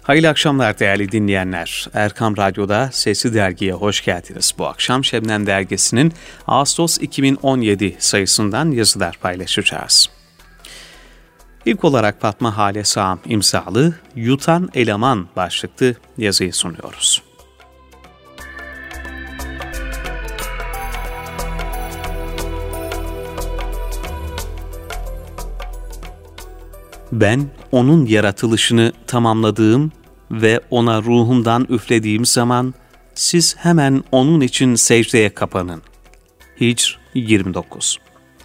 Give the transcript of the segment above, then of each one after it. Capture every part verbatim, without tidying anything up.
Hayırlı akşamlar değerli dinleyenler. Erkam Radyo'da Sesli Dergi'ye hoş geldiniz. Bu akşam Şebnem Dergisi'nin Ağustos iki bin on yedi sayısından yazılar paylaşacağız. İlk olarak Fatma Hale Sağım imzalı Yutan Eleman başlıklı yazıyı sunuyoruz. Ben onun yaratılışını tamamladığım ve ona ruhumdan üflediğim zaman siz hemen onun için secdeye kapanın. Hicr yirmi dokuz.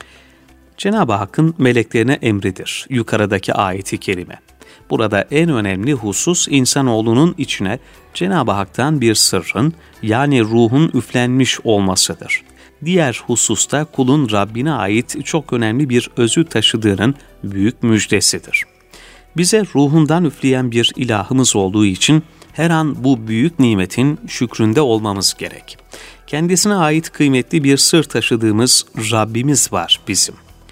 Cenab-ı Hakk'ın meleklerine emridir yukarıdaki ayeti kerime. Burada en önemli husus insanoğlunun içine Cenab-ı Hak'tan bir sırrın yani ruhun üflenmiş olmasıdır. Diğer hususta kulun Rabbine ait çok önemli bir özü taşıdığının büyük müjdesidir. Bize ruhundan üfleyen bir ilahımız olduğu için her an bu büyük nimetin şükründe olmamız gerek. Kendisine ait kıymetli bir sır taşıdığımız Rabbimiz var bizim.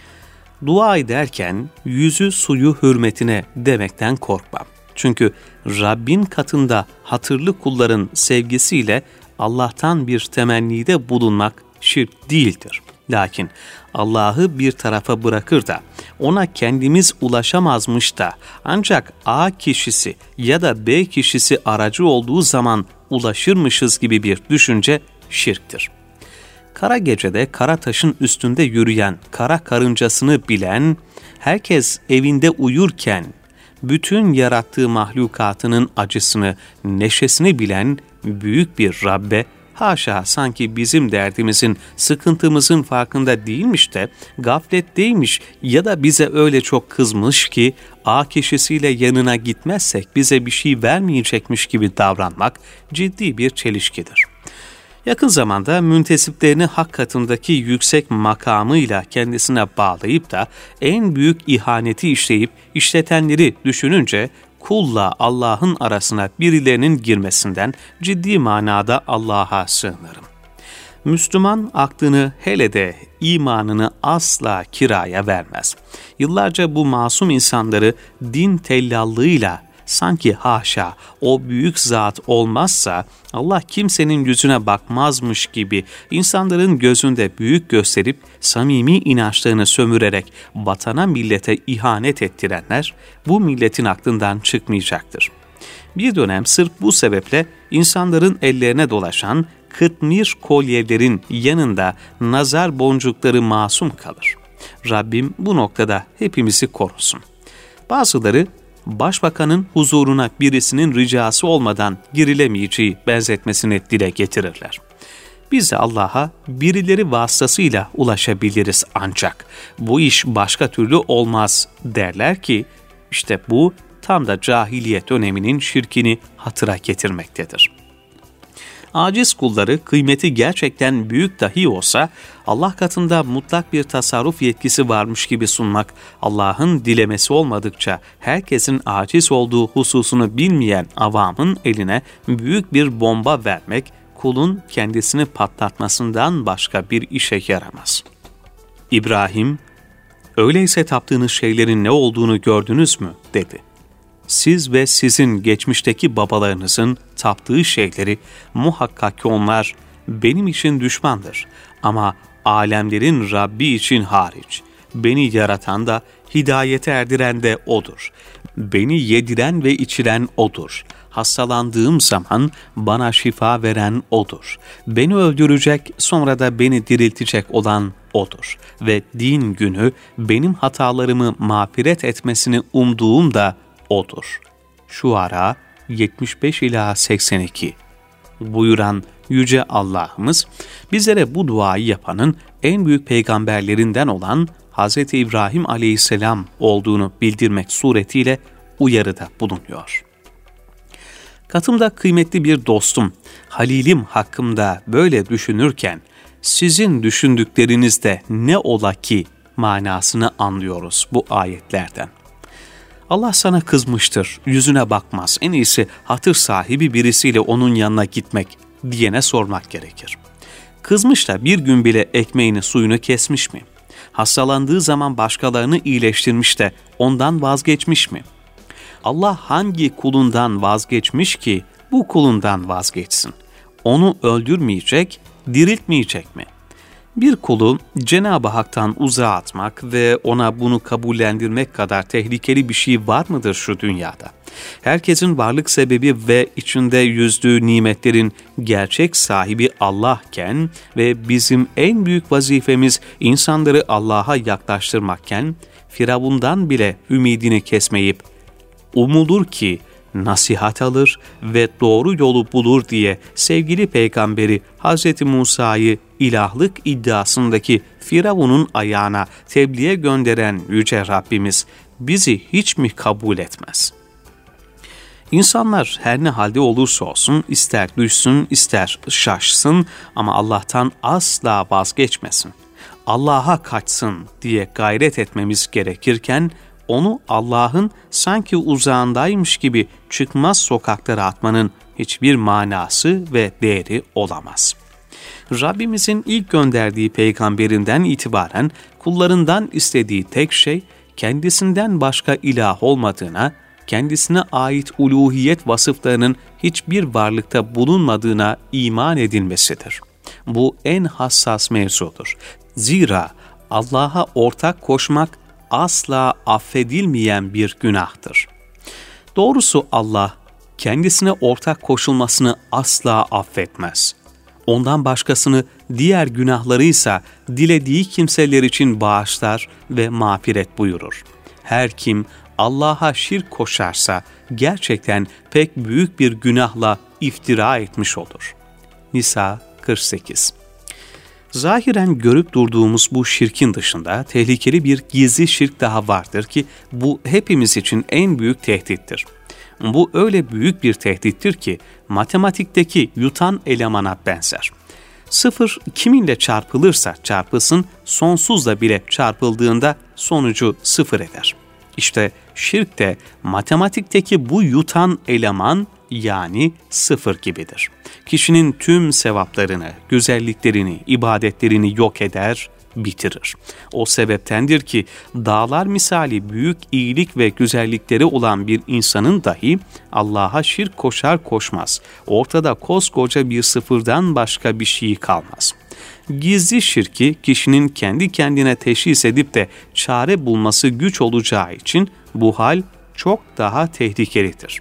Dua ederken yüzü suyu hürmetine demekten korkmam. Çünkü Rabbin katında hatırlı kulların sevgisiyle Allah'tan bir temennide bulunmak şirk değildir. Lakin Allah'ı bir tarafa bırakır da ona kendimiz ulaşamazmış da ancak A kişisi ya da B kişisi aracı olduğu zaman ulaşırmışız gibi bir düşünce şirktir. Kara gecede kara taşın üstünde yürüyen kara karıncasını bilen, herkes evinde uyurken bütün yarattığı mahlukatının acısını, neşesini bilen büyük bir Rabbe, haşa sanki bizim derdimizin, sıkıntımızın farkında değilmiş de gafletteymiş ya da bize öyle çok kızmış ki A kişisiyle yanına gitmezsek bize bir şey vermeyecekmiş gibi davranmak ciddi bir çelişkidir. Yakın zamanda müntesiplerini hak katındaki yüksek makamıyla kendisine bağlayıp da en büyük ihaneti işleyip işletenleri düşününce kulla Allah'ın arasına birilerinin girmesinden ciddi manada Allah'a sığınırım. Müslüman aklını hele de imanını asla kiraya vermez. Yıllarca bu masum insanları din tellallığıyla sanki haşa o büyük zat olmazsa Allah kimsenin yüzüne bakmazmış gibi insanların gözünde büyük gösterip samimi inançlarını sömürerek vatana millete ihanet ettirenler bu milletin aklından çıkmayacaktır. Bir dönem sırf bu sebeple insanların ellerine dolaşan kıtmir kolyelerin yanında nazar boncukları masum kalır. Rabbim bu noktada hepimizi korusun. Bazıları başbakanın huzuruna birisinin ricası olmadan girilemeyeceği benzetmesini dile getirirler. Biz de Allah'a birileri vasıtasıyla ulaşabiliriz ancak bu iş başka türlü olmaz derler ki işte bu tam da cahiliyet döneminin şirkini hatıra getirmektedir. Aciz kulları kıymeti gerçekten büyük dahi olsa Allah katında mutlak bir tasarruf yetkisi varmış gibi sunmak, Allah'ın dilemesi olmadıkça herkesin aciz olduğu hususunu bilmeyen avamın eline büyük bir bomba vermek, kulun kendisini patlatmasından başka bir işe yaramaz. İbrahim, "Öyleyse taptığınız şeylerin ne olduğunu gördünüz mü?" dedi. Siz ve sizin geçmişteki babalarınızın taptığı şeyleri muhakkak ki onlar benim için düşmandır. Ama alemlerin Rabbi için hariç. Beni yaratan da hidayete erdiren de O'dur. Beni yediren ve içiren O'dur. Hastalandığım zaman bana şifa veren O'dur. Beni öldürecek sonra da beni diriltecek olan O'dur. Ve din günü benim hatalarımı mağfiret etmesini umduğum da O'dur. Şuara yetmiş beş ila seksen iki buyuran Yüce Allah'ımız bizlere bu duayı yapanın en büyük peygamberlerinden olan Hz. İbrahim aleyhisselam olduğunu bildirmek suretiyle uyarıda bulunuyor. Katımda kıymetli bir dostum, Halilim hakkımda böyle düşünürken sizin düşündüklerinizde ne ola ki manasını anlıyoruz bu ayetlerden. Allah sana kızmıştır, yüzüne bakmaz. En iyisi hatır sahibi birisiyle onun yanına gitmek diyene sormak gerekir. Kızmış da bir gün bile ekmeğini suyunu kesmiş mi? Hastalandığı zaman başkalarını iyileştirmiş de ondan vazgeçmiş mi? Allah hangi kulundan vazgeçmiş ki bu kulundan vazgeçsin? Onu öldürmeyecek, diriltmeyecek mi? Bir kulu Cenab-ı Hak'tan uzağa atmak ve ona bunu kabullendirmek kadar tehlikeli bir şey var mıdır şu dünyada? Herkesin varlık sebebi ve içinde yüzdüğü nimetlerin gerçek sahibi Allah'ken ve bizim en büyük vazifemiz insanları Allah'a yaklaştırmakken, Firavundan bile ümidini kesmeyip, umulur ki nasihat alır ve doğru yolu bulur diye sevgili peygamberi Hz. Musa'yı ilahlık iddiasındaki Firavun'un ayağına tebliğe gönderen Yüce Rabbimiz bizi hiç mi kabul etmez? İnsanlar her ne halde olursa olsun, ister düşsün ister şaşsın ama Allah'tan asla vazgeçmesin. Allah'a kaçsın diye gayret etmemiz gerekirken, onu Allah'ın sanki uzağındaymış gibi çıkmaz sokaklara atmanın hiçbir manası ve değeri olamaz. Rabbimizin ilk gönderdiği peygamberinden itibaren kullarından istediği tek şey, kendisinden başka ilah olmadığına, kendisine ait uluhiyet vasıflarının hiçbir varlıkta bulunmadığına iman edilmesidir. Bu en hassas mevzudur. Zira Allah'a ortak koşmak asla affedilmeyen bir günahtır. Doğrusu Allah, kendisine ortak koşulmasını asla affetmez. Ondan başkasını, diğer günahları ise dilediği kimseler için bağışlar ve mağfiret buyurur. Her kim Allah'a şirk koşarsa gerçekten pek büyük bir günahla iftira etmiş olur. Nisa kırk sekiz. Zahiren görüp durduğumuz bu şirkin dışında tehlikeli bir gizli şirk daha vardır ki bu hepimiz için en büyük tehdittir. Bu öyle büyük bir tehdittir ki matematikteki yutan elemana benzer. Sıfır kiminle çarpılırsa çarpılsın, sonsuzla bile çarpıldığında sonucu sıfır eder. İşte şirk de matematikteki bu yutan eleman yani sıfır gibidir. Kişinin tüm sevaplarını, güzelliklerini, ibadetlerini yok eder, bitirir. O sebeptendir ki dağlar misali büyük iyilik ve güzellikleri olan bir insanın dahi Allah'a şirk koşar koşmaz, ortada koskoca bir sıfırdan başka bir şey kalmaz. Gizli şirki kişinin kendi kendine teşhis edip de çare bulması güç olacağı için bu hal çok daha tehlikelidir.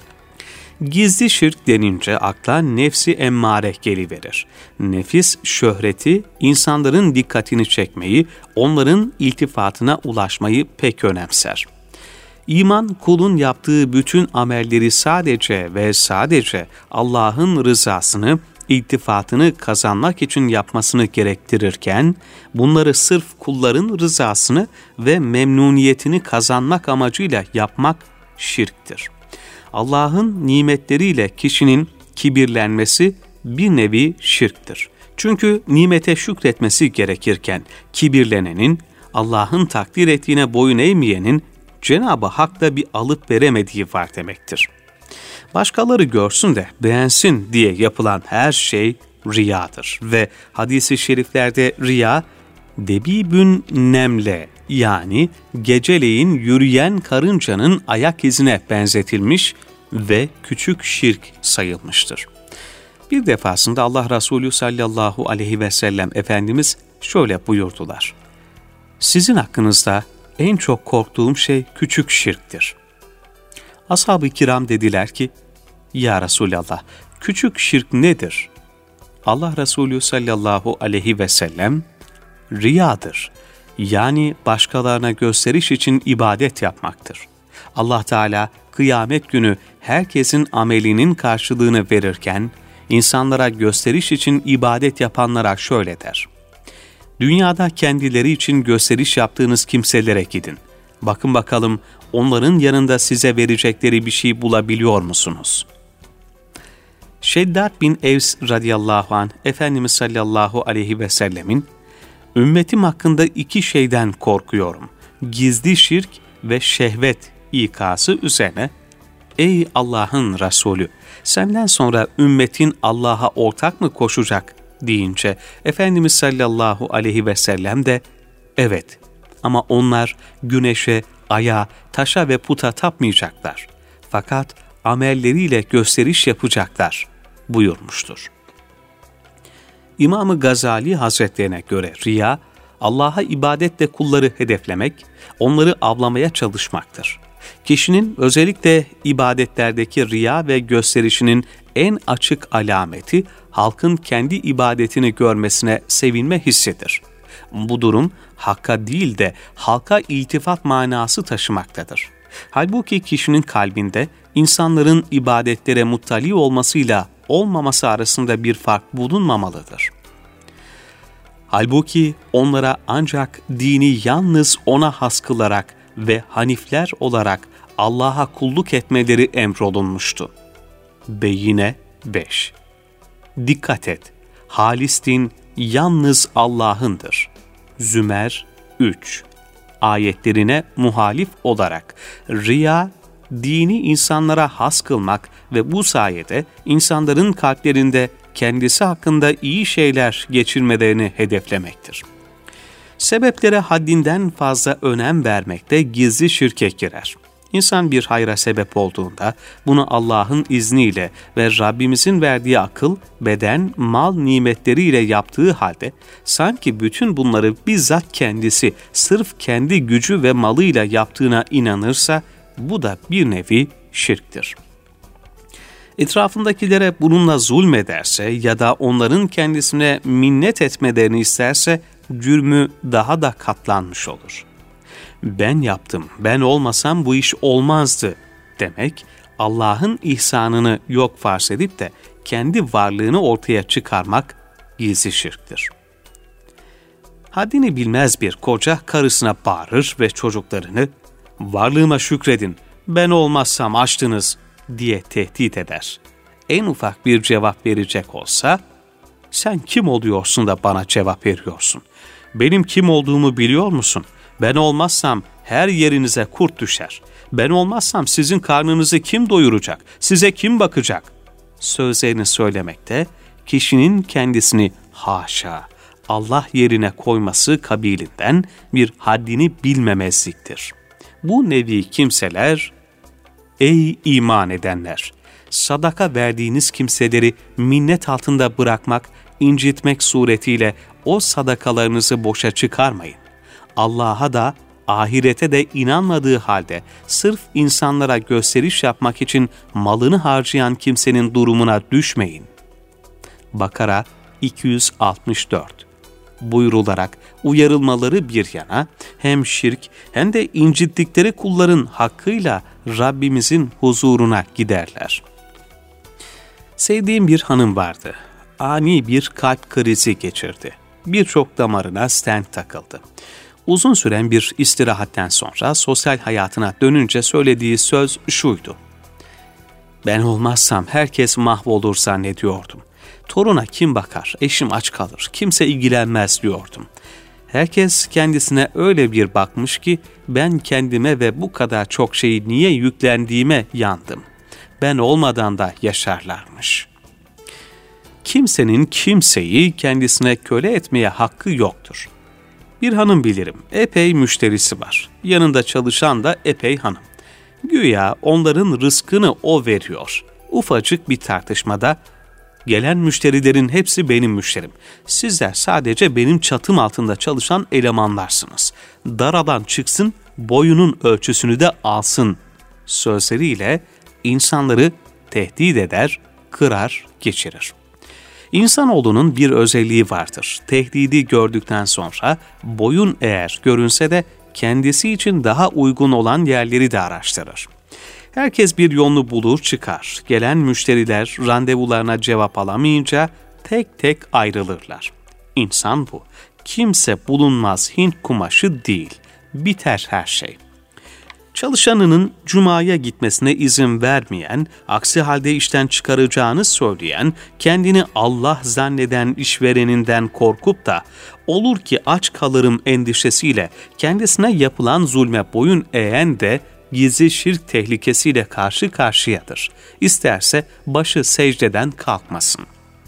Gizli şirk denince akla nefsi emmare geliverir. Nefis şöhreti, insanların dikkatini çekmeyi, onların iltifatına ulaşmayı pek önemser. İman, kulun yaptığı bütün amelleri sadece ve sadece Allah'ın rızasını, iltifatını kazanmak için yapmasını gerektirirken, bunları sırf kulların rızasını ve memnuniyetini kazanmak amacıyla yapmak şirktir. Allah'ın nimetleriyle kişinin kibirlenmesi bir nevi şirktir. Çünkü nimete şükretmesi gerekirken kibirlenenin, Allah'ın takdir ettiğine boyun eğmeyenin Cenab-ı Hak'ta bir alıp veremediği var demektir. Başkaları görsün de beğensin diye yapılan her şey riyadır ve hadis-i şeriflerde riya, debibün nemle yani geceleyin yürüyen karıncanın ayak izine benzetilmiş ve küçük şirk sayılmıştır. Bir defasında Allah Resulü sallallahu aleyhi ve sellem Efendimiz şöyle buyurdular: "Sizin hakkınızda en çok korktuğum şey küçük şirktir." Ashab-ı kiram dediler ki, "Ya Resulallah, küçük şirk nedir?" Allah Resulü sallallahu aleyhi ve sellem, "Riyadır. Yani başkalarına gösteriş için ibadet yapmaktır. Allah Teala kıyamet günü herkesin amelinin karşılığını verirken, insanlara gösteriş için ibadet yapanlara şöyle der: Dünyada kendileri için gösteriş yaptığınız kimselere gidin. Bakın bakalım onların yanında size verecekleri bir şey bulabiliyor musunuz?" Şeddat bin Evs radıyallahu anh, Efendimiz sallallahu aleyhi ve sellemin, "Ümmetim hakkında iki şeyden korkuyorum. Gizli şirk ve şehvet ikası üzerine, ey Allah'ın Resulü, senden sonra ümmetin Allah'a ortak mı koşacak?" deyince Efendimiz sallallahu aleyhi ve sellem de, "Evet, ama onlar güneşe, aya, taşa ve puta tapmayacaklar. Fakat amelleriyle gösteriş yapacaklar buyurmuştur. İmam-ı Gazali Hazretlerine göre riya, Allah'a ibadetle kulları hedeflemek, onları avlamaya çalışmaktır. Kişinin özellikle ibadetlerdeki riya ve gösterişinin en açık alameti, halkın kendi ibadetini görmesine sevinme hissidir. Bu durum, hakka değil de halka iltifat manası taşımaktadır. Halbuki kişinin kalbinde, insanların ibadetlere muttali olmasıyla olmaması arasında bir fark bulunmamalıdır. Halbuki onlara ancak dini yalnız ona has kılarak ve hanifler olarak Allah'a kulluk etmeleri emrolunmuştu. Beyine beş. Dikkat et, halis din yalnız Allah'ındır. Zümer üç. Ayetlerine muhalif olarak riya, dini insanlara has kılmak ve bu sayede insanların kalplerinde kendisi hakkında iyi şeyler geçirmelerini hedeflemektir. Sebeplere haddinden fazla önem vermekte gizli şirke girer. İnsan bir hayra sebep olduğunda bunu Allah'ın izniyle ve Rabbimizin verdiği akıl, beden, mal nimetleriyle yaptığı halde sanki bütün bunları bizzat kendisi sırf kendi gücü ve malıyla yaptığına inanırsa bu da bir nevi şirktir. Etrafındakilere bununla zulmederse ya da onların kendisine minnet etmelerini isterse cürmü daha da katlanmış olur. Ben yaptım, ben olmasam bu iş olmazdı demek, Allah'ın ihsanını yok farz edip de kendi varlığını ortaya çıkarmak gizli şirktir. Haddini bilmez bir koca karısına bağırır ve çocuklarını, varlığıma şükredin, ben olmazsam açtınız diye tehdit eder. En ufak bir cevap verecek olsa, sen kim oluyorsun da bana cevap veriyorsun? Benim kim olduğumu biliyor musun? Ben olmazsam her yerinize kurt düşer. Ben olmazsam sizin karnınızı kim doyuracak? Size kim bakacak? Sözlerini söylemekte, kişinin kendisini haşa, Allah yerine koyması kabilinden bir haddini bilmemezliktir. Bu nevi kimseler, ey iman edenler! Sadaka verdiğiniz kimseleri minnet altında bırakmak, incitmek suretiyle o sadakalarınızı boşa çıkarmayın. Allah'a da, ahirete de inanmadığı halde sırf insanlara gösteriş yapmak için malını harcayan kimsenin durumuna düşmeyin. Bakara iki yüz altmış dört buyrularak uyarılmaları bir yana, hem şirk hem de incittikleri kulların hakkıyla Rabbimizin huzuruna giderler. Sevdiğim bir hanım vardı. Ani bir kalp krizi geçirdi. Birçok damarına stent takıldı. Uzun süren bir istirahatten sonra sosyal hayatına dönünce söylediği söz şuydu: ben olmazsam herkes mahvolur zannediyordum. Toruna kim bakar, eşim aç kalır, kimse ilgilenmez diyordum. Herkes kendisine öyle bir bakmış ki ben kendime ve bu kadar çok şeyi niye yüklendiğime yandım. Ben olmadan da yaşarlarmış. Kimsenin kimseyi kendisine köle etmeye hakkı yoktur. Bir hanım bilirim, epey müşterisi var. Yanında çalışan da epey hanım. Güya onların rızkını o veriyor. Ufacık bir tartışmada, gelen müşterilerin hepsi benim müşterim. Sizler sadece benim çatım altında çalışan elemanlarsınız. Daradan çıksın, boyunun ölçüsünü de alsın sözleriyle insanları tehdit eder, kırar, geçirir. İnsanoğlunun bir özelliği vardır. Tehdidi gördükten sonra boyun eğer görünse de kendisi için daha uygun olan yerleri de araştırır. Herkes bir yolunu bulur çıkar. Gelen müşteriler randevularına cevap alamayınca tek tek ayrılırlar. İnsan bu. Kimse bulunmaz Hint kumaşı değil. Biter her şey. Çalışanının cumaya gitmesine izin vermeyen, aksi halde işten çıkaracağını söyleyen, kendini Allah zanneden işvereninden korkup da olur ki aç kalırım endişesiyle kendisine yapılan zulme boyun eğen de gizli şirk tehlikesiyle karşı karşıyadır. İsterse başı secdeden kalkmasın.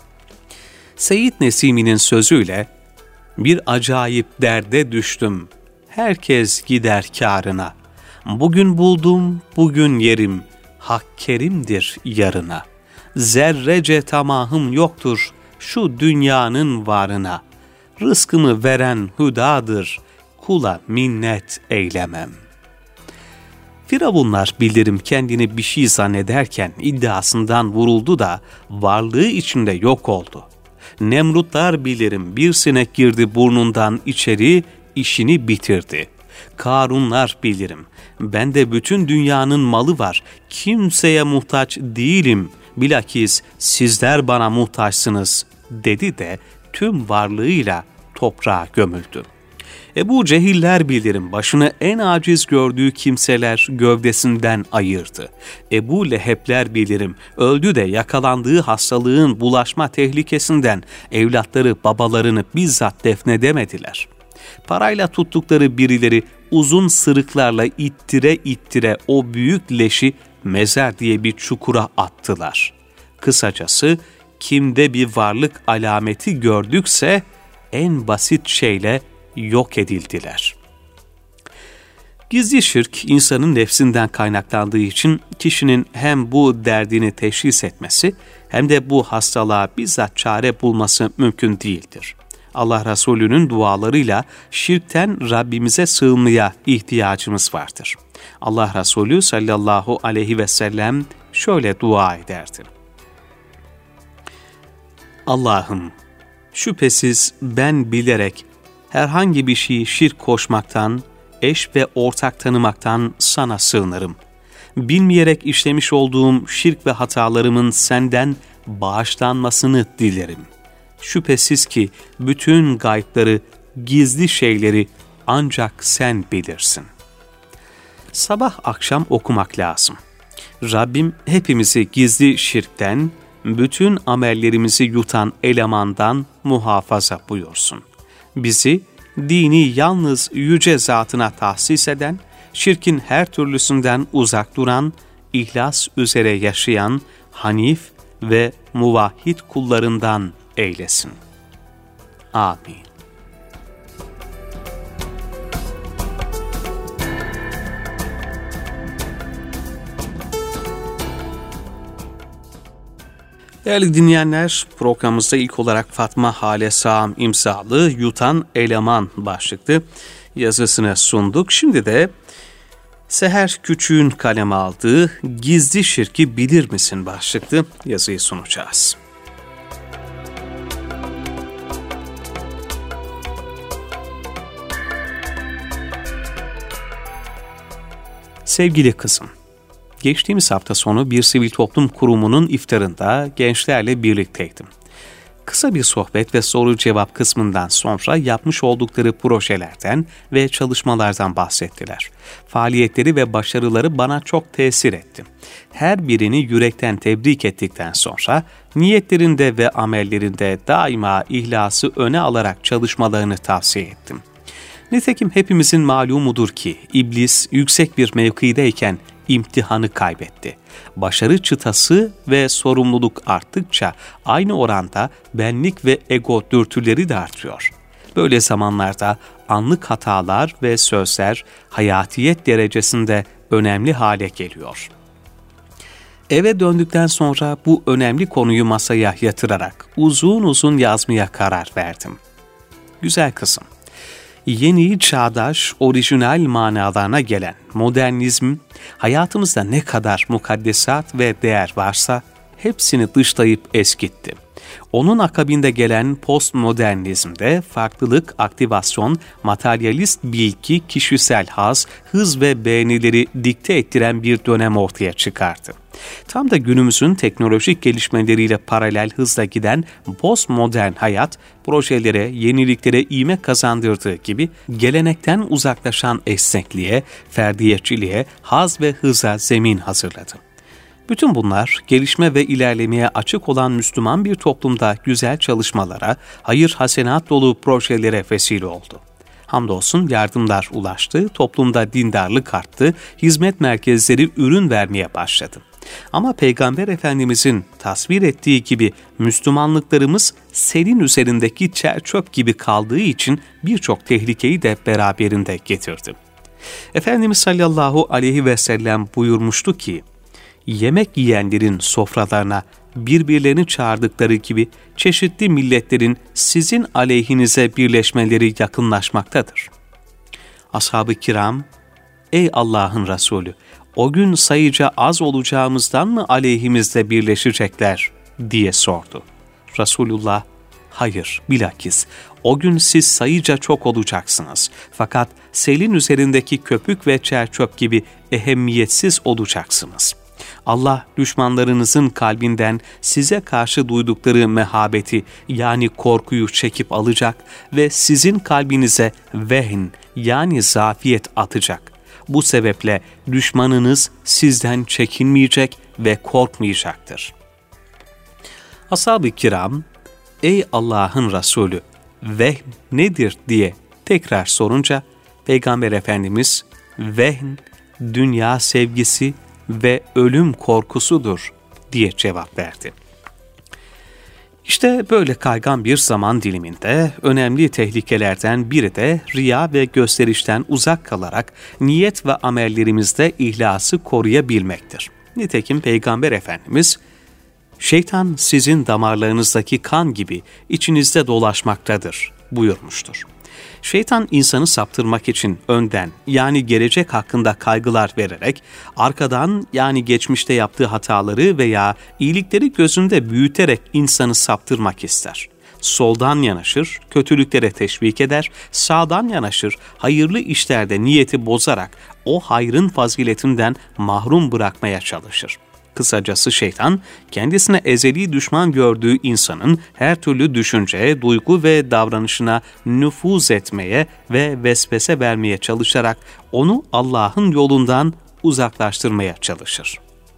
Seyyid Nesimi'nin sözüyle, bir acayip derde düştüm, herkes gider kârına. Bugün buldum, bugün yerim, hak kerimdir yarına. Zerrece tamahım yoktur şu dünyanın varına. Rızkımı veren hüdadır, kula minnet eylemem. Firavunlar bildirim kendini bir şey zannederken iddiasından vuruldu da varlığı içinde yok oldu. Nemrutlar bilirim bir sinek girdi burnundan içeri, işini bitirdi. Karunlar bilirim, bende bütün dünyanın malı var, kimseye muhtaç değilim, bilakis sizler bana muhtaçsınız dedi de tüm varlığıyla toprağa gömüldü. Ebu Cehiller bilirim başını en aciz gördüğü kimseler gövdesinden ayırdı. Ebu Lehebler bilirim öldü de yakalandığı hastalığın bulaşma tehlikesinden evlatları babalarını bizzat defnedemediler. Parayla tuttukları birileri uzun sırıklarla ittire ittire o büyük leşi mezar diye bir çukura attılar. Kısacası kimde bir varlık alameti gördükse en basit şeyle yok edildiler. Gizli şirk insanın nefsinden kaynaklandığı için kişinin hem bu derdini teşhis etmesi hem de bu hastalığa bizzat çare bulması mümkün değildir. Allah Resulü'nün dualarıyla şirkten Rabbimize sığınmaya ihtiyacımız vardır. Allah Resulü sallallahu aleyhi ve sellem şöyle dua ederdi. Allah'ım, şüphesiz ben bilerek herhangi bir şeyi şirk koşmaktan, eş ve ortak tanımaktan sana sığınırım. Bilmeyerek işlemiş olduğum şirk ve hatalarımın senden bağışlanmasını dilerim. Şüphesiz ki bütün gaybları, gizli şeyleri ancak sen bilirsin. Sabah akşam okumak lazım. Rabbim hepimizi gizli şirkten, bütün amellerimizi yutan elemandan muhafaza buyursun. Bizi dini yalnız yüce zatına tahsis eden, şirkin her türlüsünden uzak duran, ihlas üzere yaşayan, hanif ve muvahhid kullarından eylesin. Amin. Değerli dinleyenler, programımızda ilk olarak Fatma Hale Sağım imzalı Yutan Eleman başlıklı yazısını sunduk. Şimdi de Seher Küçük'ün kaleme aldığı Gizli Şirki Bilir Misin başlıklı yazıyı sunacağız. Sevgili kızım, geçtiğimiz hafta sonu bir sivil toplum kurumunun iftarında gençlerle birlikteydim. Kısa bir sohbet ve soru cevap kısmından sonra yapmış oldukları projelerden ve çalışmalardan bahsettiler. Faaliyetleri ve başarıları bana çok tesir etti. Her birini yürekten tebrik ettikten sonra niyetlerinde ve amellerinde daima ihlası öne alarak çalışmalarını tavsiye ettim. Nitekim hepimizin malumudur ki iblis yüksek bir mevkideyken imtihanı kaybetti. Başarı çıtası ve sorumluluk arttıkça aynı oranda benlik ve ego dürtüleri de artıyor. Böyle zamanlarda anlık hatalar ve sözler hayatiyet derecesinde önemli hale geliyor. Eve döndükten sonra bu önemli konuyu masaya yatırarak uzun uzun yazmaya karar verdim. Güzel kızım, yeni, çağdaş, orijinal manalarına gelen modernizm, hayatımızda ne kadar mukaddesat ve değer varsa hepsini dışlayıp eskitti. Onun akabinde gelen postmodernizmde farklılık, aktivasyon, materyalist bilgi, kişisel haz, hız ve beğenileri dikte ettiren bir dönem ortaya çıkardı. Tam da günümüzün teknolojik gelişmeleriyle paralel hızla giden postmodern hayat, projelere, yeniliklere ivme kazandırdığı gibi gelenekten uzaklaşan esnekliğe, ferdiyetçiliğe, haz ve hıza zemin hazırladı. Bütün bunlar gelişme ve ilerlemeye açık olan Müslüman bir toplumda güzel çalışmalara, hayır hasenat dolu projelere vesile oldu. Hamdolsun yardımlar ulaştı, toplumda dindarlık arttı, hizmet merkezleri ürün vermeye başladı. Ama Peygamber Efendimizin tasvir ettiği gibi Müslümanlıklarımız selin üzerindeki çer çöp gibi kaldığı için birçok tehlikeyi de beraberinde getirdi. Efendimiz sallallahu aleyhi ve sellem buyurmuştu ki, yemek yiyenlerin sofralarına birbirlerini çağırdıkları gibi çeşitli milletlerin sizin aleyhinize birleşmeleri yakınlaşmaktadır. Ashab-ı kiram, ey Allah'ın Resulü, o gün sayıca az olacağımızdan mı aleyhimizle birleşecekler diye sordu. Resulullah, hayır, bilakis o gün siz sayıca çok olacaksınız. Fakat selin üzerindeki köpük ve çerçöp gibi ehemmiyetsiz olacaksınız. Allah düşmanlarınızın kalbinden size karşı duydukları mehabeti yani korkuyu çekip alacak ve sizin kalbinize vehn yani zafiyet atacak. Bu sebeple düşmanınız sizden çekinmeyecek ve korkmayacaktır. Ashab-ı kiram, ey Allah'ın Resulü, vehn nedir diye tekrar sorunca, Peygamber Efendimiz, vehn, dünya sevgisi ve ölüm korkusudur diye cevap verdi. İşte böyle kaygan bir zaman diliminde önemli tehlikelerden biri de riya ve gösterişten uzak kalarak niyet ve amellerimizde ihlası koruyabilmektir. Nitekim Peygamber Efendimiz, şeytan sizin damarlarınızdaki kan gibi içinizde dolaşmaktadır buyurmuştur. Şeytan insanı saptırmak için önden yani gelecek hakkında kaygılar vererek, arkadan yani geçmişte yaptığı hataları veya iyilikleri gözünde büyüterek insanı saptırmak ister. Soldan yanaşır, kötülüklere teşvik eder, sağdan yanaşır, hayırlı işlerde niyeti bozarak o hayrın faziletinden mahrum bırakmaya çalışır. Kısacası şeytan, kendisine ezeli düşman gördüğü insanın her türlü düşünce, duygu ve davranışına nüfuz etmeye ve vesvese vermeye çalışarak onu Allah'ın yolundan uzaklaştırmaya çalışır.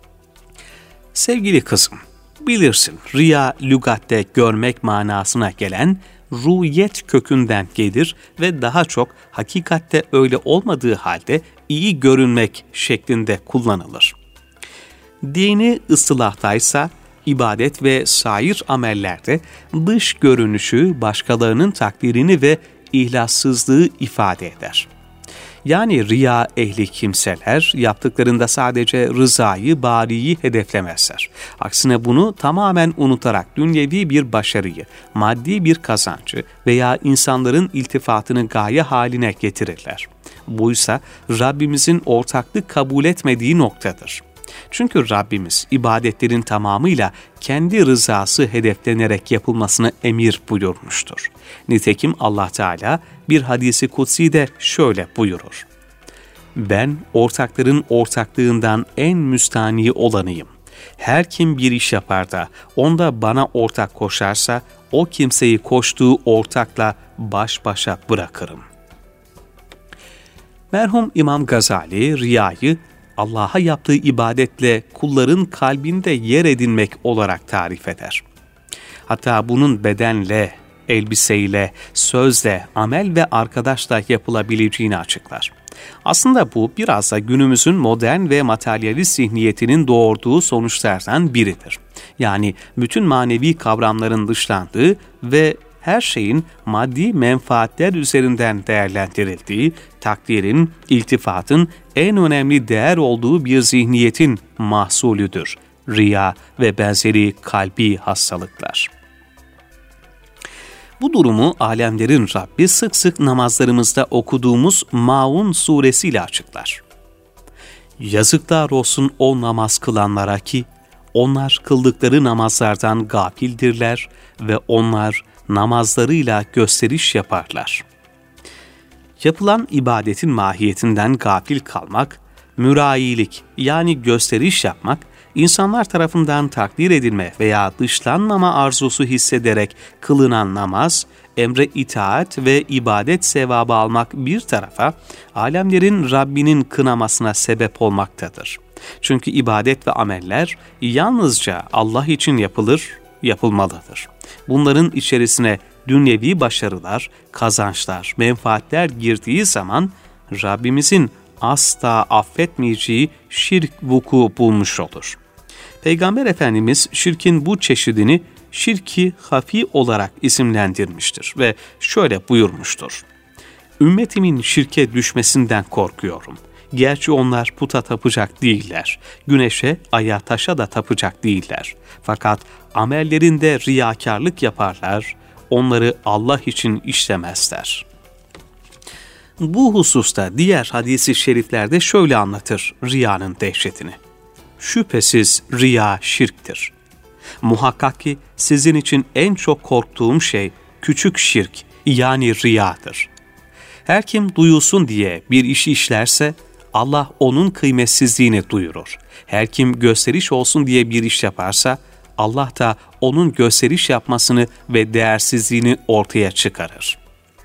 Sevgili kızım, bilirsin riya lügatte görmek manasına gelen ruhiyet kökünden gelir ve daha çok hakikatte öyle olmadığı halde iyi görünmek şeklinde kullanılır. Dini ıslahtaysa ibadet ve sair amellerde dış görünüşü başkalarının takdirini ve ihlassızlığı ifade eder. Yani riya ehli kimseler yaptıklarında sadece rızayı, bariyi hedeflemezler. Aksine bunu tamamen unutarak dünyevi bir başarıyı, maddi bir kazancı veya insanların iltifatını gaye haline getirirler. Buysa Rabbimizin ortaklık kabul etmediği noktadır. Çünkü Rabbimiz ibadetlerin tamamıyla kendi rızası hedeflenerek yapılmasını emir buyurmuştur. Nitekim Allah Teala bir hadisi kutsi de şöyle buyurur: ben ortakların ortaklığından en müstani olanıyım. Her kim bir iş yapar da onda bana ortak koşarsa o kimseyi koştuğu ortakla baş başa bırakırım. Merhum İmam Gazali riyayı Allah'a yaptığı ibadetle kulların kalbinde yer edinmek olarak tarif eder. Hatta bunun bedenle, elbiseyle, sözle, amel ve arkadaşla yapılabileceğini açıklar. Aslında bu biraz da günümüzün modern ve materyalist zihniyetinin doğurduğu sonuçlardan biridir. Yani bütün manevi kavramların dışlandığı ve her şeyin maddi menfaatler üzerinden değerlendirildiği, takdirin, iltifatın en önemli değer olduğu bir zihniyetin mahsulüdür. Riya ve benzeri kalbi hastalıklar. Bu durumu alemlerin Rabbi sık sık namazlarımızda okuduğumuz Maun suresiyle açıklar. Yazıklar olsun o namaz kılanlara ki, onlar kıldıkları namazlardan gafildirler ve onlar namazlarıyla gösteriş yaparlar. Yapılan ibadetin mahiyetinden gafil kalmak, mürailik yani gösteriş yapmak, insanlar tarafından takdir edilme veya dışlanmama arzusu hissederek kılınan namaz, emre itaat ve ibadet sevabı almak bir tarafa, alemlerin Rabbinin kınamasına sebep olmaktadır. Çünkü ibadet ve ameller yalnızca Allah için yapılır, yapılmalıdır. Bunların içerisine dünyevi başarılar, kazançlar, menfaatler girdiği zaman Rabbimizin asla affetmeyeceği şirk vuku bulmuş olur. Peygamber Efendimiz şirkin bu çeşidini şirki hafi olarak isimlendirmiştir ve şöyle buyurmuştur: Ümmetimin şirke düşmesinden korkuyorum. Gerçi onlar puta tapacak değiller. Güneşe, aya, taşa da tapacak değiller. Fakat amellerinde riyakarlık yaparlar, onları Allah için işlemezler. Bu hususta diğer hadis-i şeriflerde şöyle anlatır riyanın dehşetini. Şüphesiz riya şirktir. Muhakkak ki sizin için en çok korktuğum şey küçük şirk, yani riyadır. Her kim duyulsun diye bir işi işlerse Allah onun kıymetsizliğini duyurur. Her kim gösteriş olsun diye bir iş yaparsa Allah da onun gösteriş yapmasını ve değersizliğini ortaya çıkarır.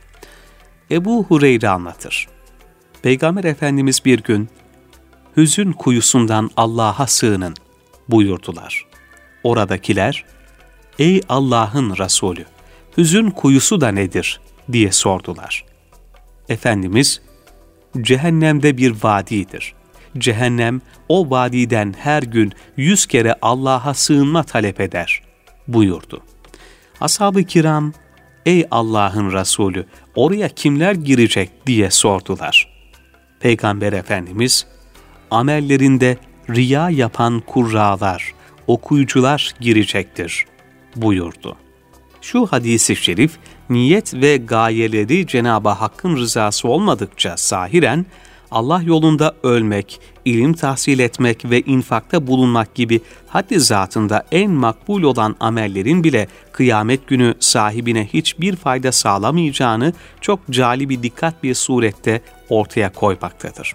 Ebu Hureyre anlatır. Peygamber Efendimiz bir gün hüzün kuyusundan Allah'a sığının buyurdular. Oradakiler, ey Allah'ın Resulü, hüzün kuyusu da nedir diye sordular. Efendimiz, cehennemde bir vadidir. Cehennem o vadiden her gün yüz kere Allah'a sığınma talep eder buyurdu. Ashab-ı kiram, ey Allah'ın Resulü, oraya kimler girecek diye sordular. Peygamber Efendimiz, amellerinde riya yapan kurralar, okuyucular girecektir buyurdu. Şu hadis-i şerif, niyet ve gayeleri Cenab-ı Hakk'ın rızası olmadıkça zahiren Allah yolunda ölmek, ilim tahsil etmek ve infakta bulunmak gibi haddi zatında en makbul olan amellerin bile kıyamet günü sahibine hiçbir fayda sağlamayacağını çok cali bir dikkat bir surette ortaya koymaktadır.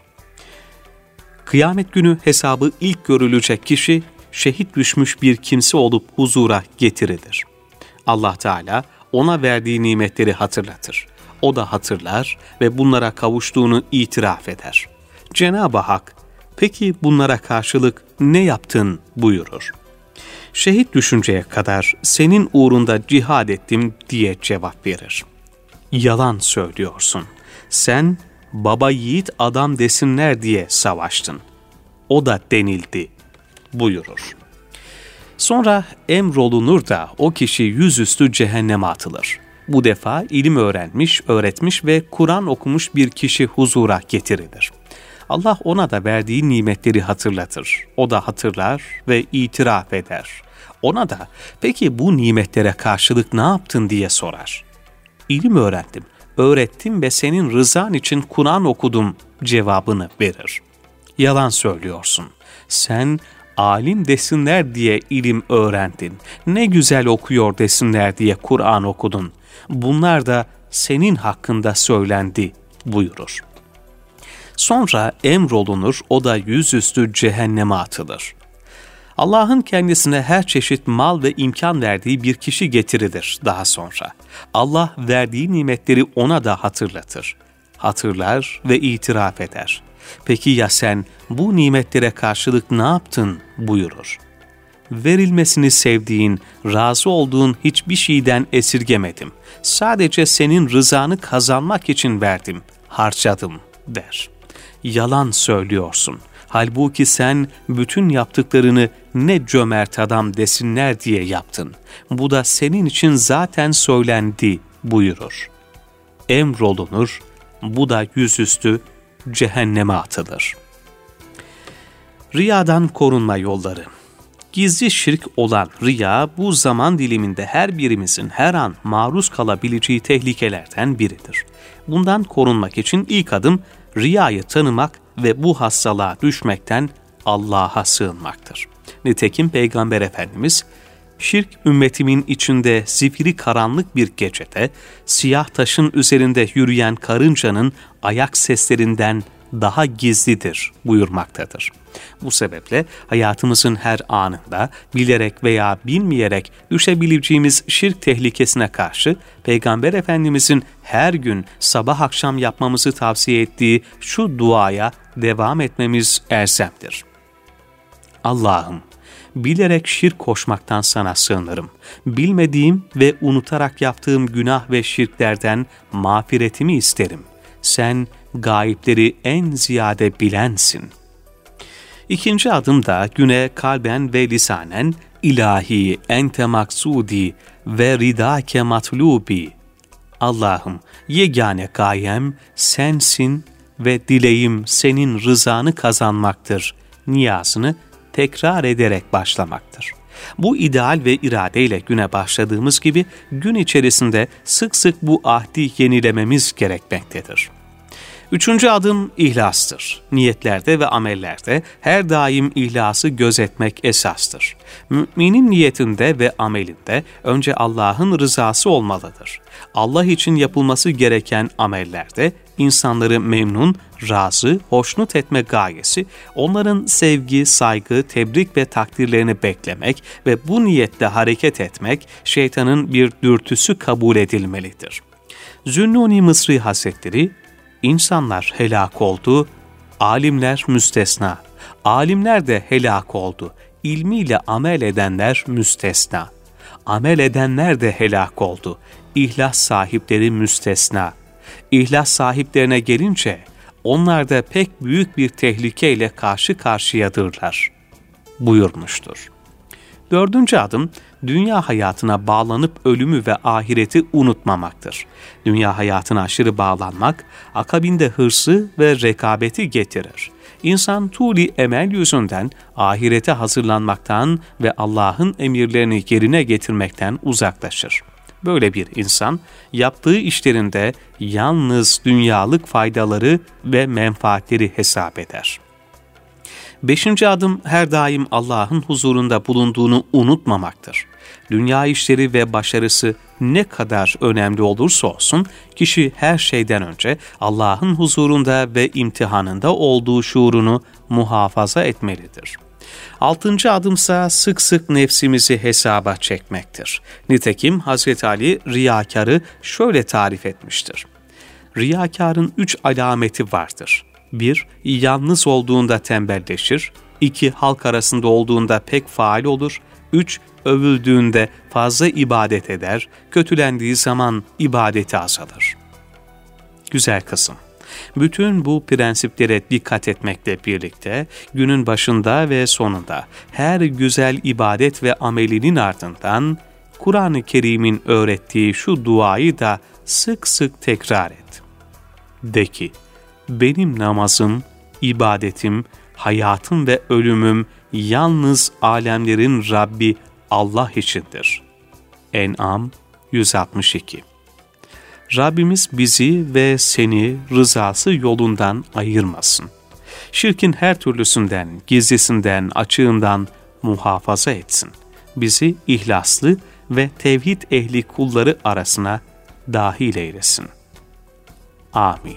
Kıyamet günü hesabı ilk görülecek kişi, şehit düşmüş bir kimse olup huzura getirilir. Allah Teala ona verdiği nimetleri hatırlatır. O da hatırlar ve bunlara kavuştuğunu itiraf eder. Cenab-ı Hak, peki bunlara karşılık ne yaptın buyurur. Şehit düşünceye kadar senin uğrunda cihad ettim diye cevap verir. Yalan söylüyorsun. Sen baba yiğit adam desinler diye savaştın. O da denildi buyurur. Sonra emrolunur da o kişi yüzüstü cehenneme atılır. Bu defa ilim öğrenmiş, öğretmiş ve Kur'an okumuş bir kişi huzura getirilir. Allah ona da verdiği nimetleri hatırlatır. O da hatırlar ve itiraf eder. Ona da peki bu nimetlere karşılık ne yaptın diye sorar. İlim öğrendim, öğrettim ve senin rızan için Kur'an okudum cevabını verir. Yalan söylüyorsun. Sen alim desinler diye ilim öğrendin. Ne güzel okuyor desinler diye Kur'an okudun. Bunlar da senin hakkında söylendi buyurur. Sonra emrolunur, o da yüzüstü cehenneme atılır. Allah'ın kendisine her çeşit mal ve imkan verdiği bir kişi getirilir daha sonra. Allah verdiği nimetleri ona da hatırlatır. Hatırlar ve itiraf eder. Peki ya sen bu nimetlere karşılık ne yaptın buyurur. Verilmesini sevdiğin, razı olduğun hiçbir şeyden esirgemedim. Sadece senin rızanı kazanmak için verdim, harcadım der. Yalan söylüyorsun. Halbuki sen bütün yaptıklarını ne cömert adam desinler diye yaptın. Bu da senin için zaten söylendi buyurur. Emrolunur, bu da yüzüstü cehenneme atılır. Riyadan korunma yolları. Gizli şirk olan riya bu zaman diliminde her birimizin her an maruz kalabileceği tehlikelerden biridir. Bundan korunmak için ilk adım riyayı tanımak ve bu hastalığa düşmekten Allah'a sığınmaktır. Nitekim Peygamber Efendimiz, şirk ümmetimin içinde zifiri karanlık bir gecede siyah taşın üzerinde yürüyen karıncanın ayak seslerinden daha gizlidir buyurmaktadır. Bu sebeple hayatımızın her anında bilerek veya bilmeyerek düşebileceğimiz şirk tehlikesine karşı Peygamber Efendimizin her gün sabah akşam yapmamızı tavsiye ettiği şu duaya devam etmemiz elzemdir. Allah'ım, bilerek şirk koşmaktan sana sığınırım. Bilmediğim ve unutarak yaptığım günah ve şirklerden mağfiretimi isterim. Sen gayipleri en ziyade bilensin. İkinci adımda güne kalben ve lisanen ilahi ente maksudi ve ridake matlubi Allah'ım yegane gayem sensin ve dileğim senin rızanı kazanmaktır niyazını tekrar ederek başlamaktır. Bu ideal ve iradeyle güne başladığımız gibi gün içerisinde sık sık bu ahdi yenilememiz gerekmektedir. Üçüncü adım ihlastır. Niyetlerde ve amellerde her daim ihlası gözetmek esastır. Müminin niyetinde ve amelinde önce Allah'ın rızası olmalıdır. Allah için yapılması gereken amellerde insanları memnun, razı, hoşnut etme gayesi, onların sevgi, saygı, tebrik ve takdirlerini beklemek ve bu niyetle hareket etmek şeytanın bir dürtüsü kabul edilmelidir. Zünnûn-i Mısri Hazretleri, İnsanlar helak oldu, alimler müstesna. Alimler de helak oldu, ilmiyle amel edenler müstesna. Amel edenler de helak oldu, ihlas sahipleri müstesna. İhlas sahiplerine gelince, onlar da pek büyük bir tehlikeyle karşı karşıyadırlar buyurmuştur. Dördüncü adım, dünya hayatına bağlanıp ölümü ve ahireti unutmamaktır. Dünya hayatına aşırı bağlanmak, akabinde hırsı ve rekabeti getirir. İnsan tuli emel yüzünden ahirete hazırlanmaktan ve Allah'ın emirlerini yerine getirmekten uzaklaşır. Böyle bir insan, yaptığı işlerinde yalnız dünyalık faydaları ve menfaatleri hesap eder. Beşinci adım her daim Allah'ın huzurunda bulunduğunu unutmamaktır. Dünya işleri ve başarısı ne kadar önemli olursa olsun, kişi her şeyden önce Allah'ın huzurunda ve imtihanında olduğu şuurunu muhafaza etmelidir. Altıncı adımsa sık sık nefsimizi hesaba çekmektir. Nitekim Hazreti Ali riyakarı şöyle tarif etmiştir. Riyakarın üç alameti vardır. bir Yalnız olduğunda tembelleşir. iki Halk arasında olduğunda pek faal olur. üç Övüldüğünde fazla ibadet eder. Kötülendiği zaman ibadeti azalır. Güzel kızım. Bütün bu prensiplere dikkat etmekle birlikte günün başında ve sonunda her güzel ibadet ve amelinin ardından Kur'an-ı Kerim'in öğrettiği şu duayı da sık sık tekrar et. De ki, benim namazım, ibadetim, hayatım ve ölümüm yalnız alemlerin Rabbi Allah içindir. En'am yüz altmış iki. Rabbimiz bizi ve seni rızası yolundan ayırmasın. Şirkin her türlüsünden, gizlisinden, açığından muhafaza etsin. Bizi ihlaslı ve tevhid ehli kulları arasına dahil eylesin. Amin.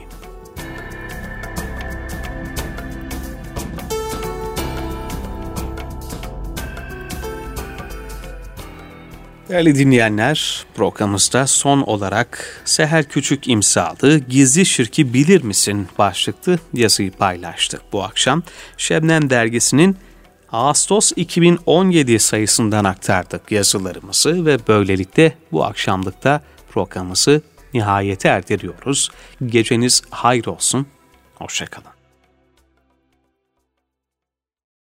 Değerli dinleyenler, programımızda son olarak Seher Küçük imzalı Gizli Şirki Bilir Misin başlıklı yazıyı paylaştık bu akşam. Şebnem Dergisi'nin Ağustos iki bin on yedi sayısından aktardık yazılarımızı ve böylelikle bu akşamlıkta programımızı nihayete erdiriyoruz. Geceniz hayır olsun, hoşça kalın.